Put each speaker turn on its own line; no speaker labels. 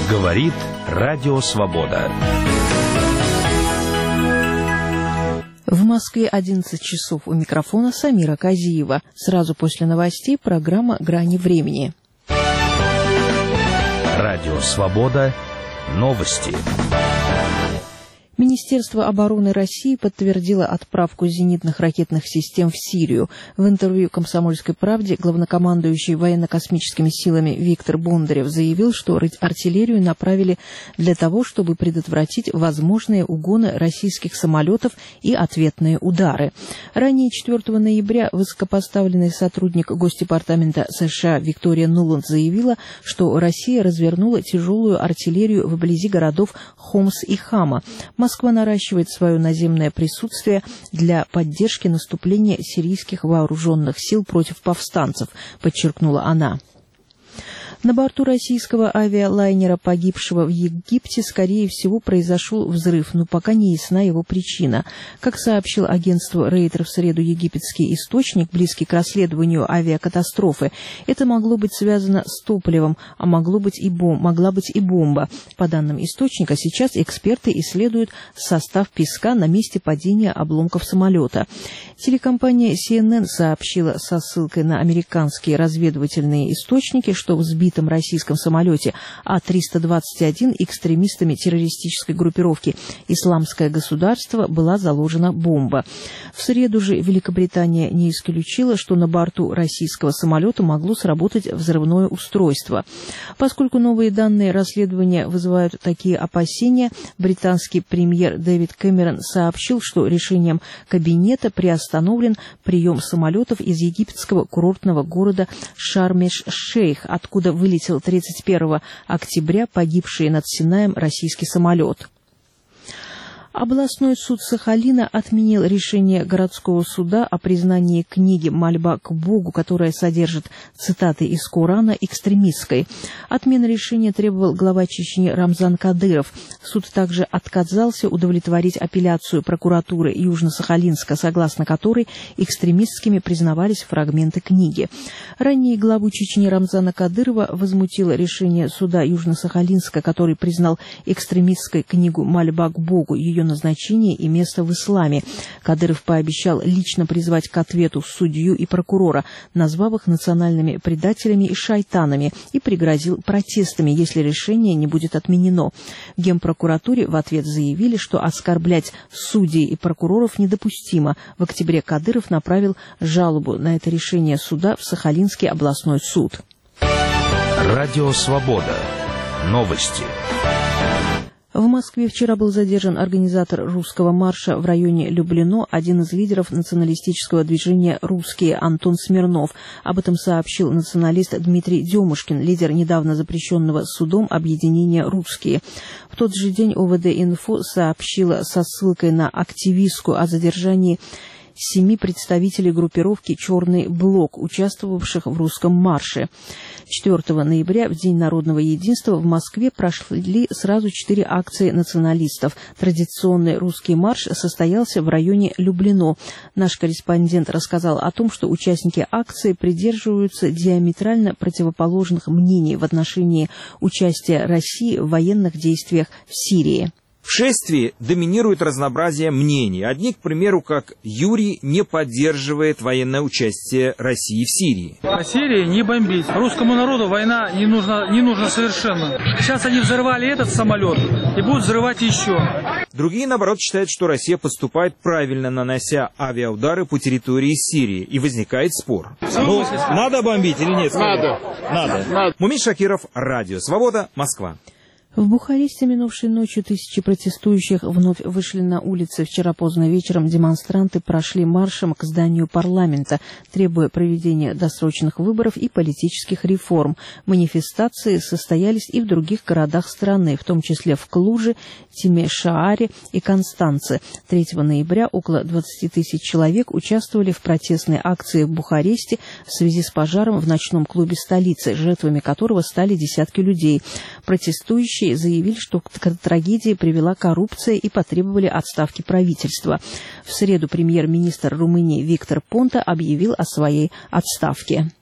Говорит Радио Свобода.
В Москве 11 часов. У микрофона Самира Казиева. Сразу после новостей программа «Грани времени».
Радио Свобода. Новости.
Министерство обороны России подтвердило отправку зенитных ракетных систем в Сирию. В интервью «Комсомольской правде» главнокомандующий военно-космическими силами Виктор Бондарев заявил, что артиллерию направили для того, чтобы предотвратить возможные угоны российских самолетов и ответные удары. Ранее 4 ноября высокопоставленный сотрудник Госдепартамента США Виктория Нуланд заявила, что Россия развернула тяжелую артиллерию вблизи городов Хомс и Хама. Москва наращивает свое наземное присутствие для поддержки наступления сирийских вооруженных сил против повстанцев, подчеркнула она. На борту российского авиалайнера, погибшего в Египте, скорее всего, произошел взрыв, но пока не ясна его причина. Как сообщил агентству Рейтер в среду египетский источник, близкий к расследованию авиакатастрофы, это могло быть связано с топливом, а могла быть и бомба. По данным источника, сейчас эксперты исследуют состав песка на месте падения обломков самолета. Телекомпания CNN сообщила со ссылкой на американские разведывательные источники, что в сбитом российском самолете А-321 экстремистами террористической группировки «Исламское государство» была заложена бомба. В среду же Великобритания не исключила, что на борту российского самолета могло сработать взрывное устройство. Поскольку новые данные расследования вызывают такие опасения, британский премьер Дэвид Кэмерон сообщил, что решением кабинета приостановлен прием самолетов из египетского курортного города Шарм-эль-Шейх, откуда вылетел 31 октября погибший над Синаем российский самолет. Областной суд Сахалина отменил решение городского суда о признании книги «Мольба к Богу», которая содержит цитаты из Корана, экстремистской. Отмена решения требовал глава Чечни Рамзан Кадыров. Суд также отказался удовлетворить апелляцию прокуратуры Южно-Сахалинска, согласно которой экстремистскими признавались фрагменты книги. Ранее главу Чечни Рамзана Кадырова возмутило решение суда Южно-Сахалинска, который признал экстремистской книгу «Мольба к Богу», ее назначение и место в исламе. Кадыров пообещал лично призвать к ответу судью и прокурора, назвав их национальными предателями и шайтанами, и пригрозил протестами, если решение не будет отменено. В Генпрокуратуре в ответ заявили, что оскорблять судей и прокуроров недопустимо. В октябре Кадыров направил жалобу на это решение суда в Сахалинский областной суд.
Радио Свобода. Новости.
В Москве вчера был задержан организатор русского марша в районе Люблино, один из лидеров националистического движения «Русские» Антон Смирнов. Об этом сообщил националист Дмитрий Демушкин, лидер недавно запрещенного судом объединения «Русские». В тот же день ОВД-Инфо сообщила со ссылкой на активистку о задержании 7 представителей группировки «Черный блок», участвовавших в русском марше. 4 ноября, в День народного единства, в Москве прошли сразу 4 акции националистов. Традиционный русский марш состоялся в районе Люблино. Наш корреспондент рассказал о том, что участники акции придерживаются диаметрально противоположных мнений в отношении участия России в военных действиях в Сирии.
В шествии доминирует разнообразие мнений. Одни, к примеру, как Юрий, не поддерживает военное участие России в Сирии.
По Сирии не бомбить. Русскому народу война не нужна совершенно. Сейчас они взорвали этот самолет и будут взрывать еще.
Другие, наоборот, считают, что Россия поступает правильно, нанося авиаудары по территории Сирии. И возникает спор. Надо бомбить или нет? Надо. Мумин Шакиров, Радио Свобода, Москва.
В Бухаресте минувшей ночью тысячи протестующих вновь вышли на улицы. Вчера поздно вечером демонстранты прошли маршем к зданию парламента, требуя проведения досрочных выборов и политических реформ. Манифестации состоялись и в других городах страны, в том числе в Клуже, Тимишоаре и Констанце. 3 ноября около 20 тысяч человек участвовали в протестной акции в Бухаресте в связи с пожаром в ночном клубе столицы, жертвами которого стали десятки людей. Протестующие заявили, что к трагедии привела коррупция и потребовали отставки правительства. В среду премьер-министр Румынии Виктор Понта объявил о своей отставке.